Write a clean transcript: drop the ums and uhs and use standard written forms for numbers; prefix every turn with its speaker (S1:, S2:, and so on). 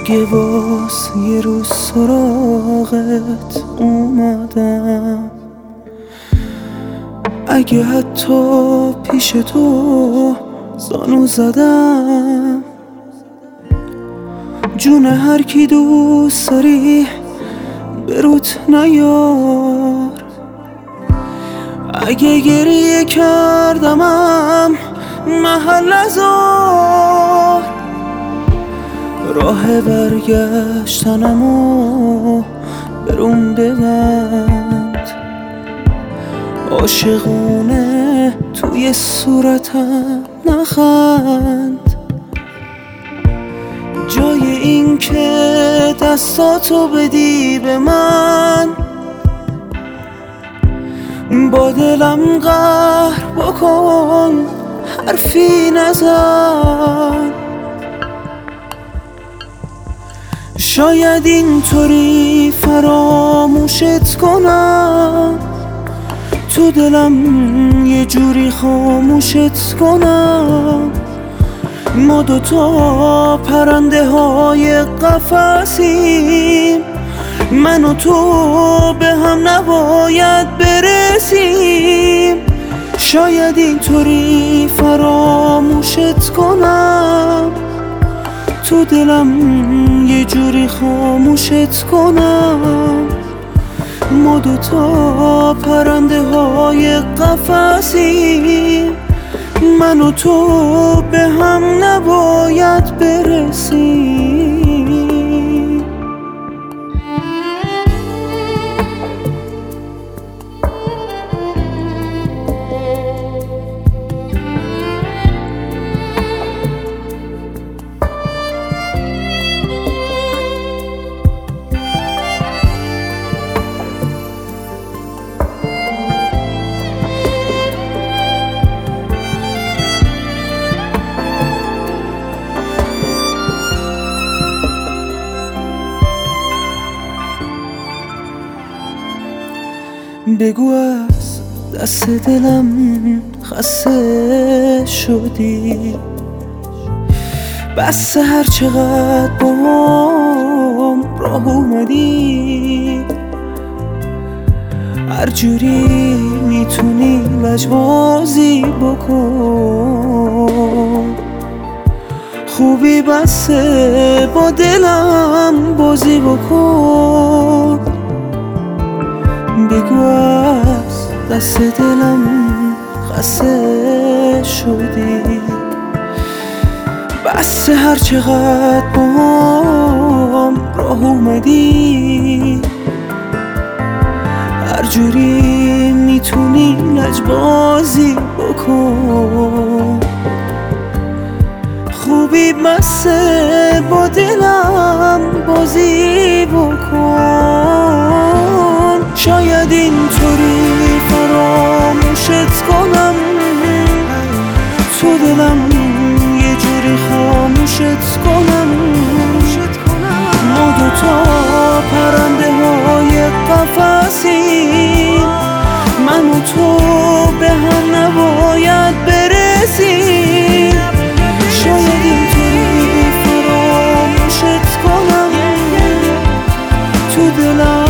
S1: اگه باز یه روز سراغت اومدم، اگه حتی پیش تو زانو زدم، جون هر کی دوست داری بروت نیار. اگه گریه کردمم محل نذار، راه برگشتنمو برون ببند. عاشقونه توی صورتم نخند، جای این که دستاتو بدی به من، با دلم قهر بکن حرفی نزن. شاید اینطوری فراموشت کنم، تو دلم یه جوری خاموشت کنم. ما دوتا پرنده های قفسیم، من و تو به هم نباید برسیم. شاید اینطوری فراموشت کنم، تو دلم یه جوری خاموشت کنم. ما دوتا پرنده های قفسیم، من و تو به هم نباید برسیم. بگو از دست دلم خسته شدی، بس هر چقدر با هم راه اومدی. هر جوری میتونی لجبازی بکن، خوبی بسه با دلم بازی بکن. بگو از دست دلم خسته شدی، بس هر چقدر با هم راه اومدی. هر جوری میتونی لجبازی بکن، خوبی بسه با دلم بازی بکن. شاید اینطوری فراموشت کنم، تو دلم یه جوری خاموشت کنم. ما دوتا پرنده های قفسیم، من و تو به هم نباید برسیم. شاید اینطوری فراموشت کنم، تو دلم